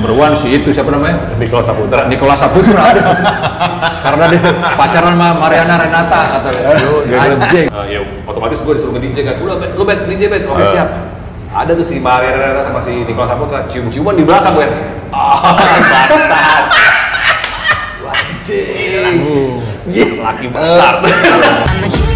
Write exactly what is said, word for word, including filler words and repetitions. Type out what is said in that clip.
number one sih itu siapa namanya? Nicholas Saputra. Nicholas Saputra. Karena dia pacaran sama Mariana Renata atau anjing. Uh, ya otomatis gue disuruh nge-D J kan. Udah, lu bet nge-D J bet. Oke, uh. siap. Ada tuh si Mariana Renata sama si Nicholas Saputra cium-ciuman di belakang gue. Ah, bangsat. Anjing. Laki bastard.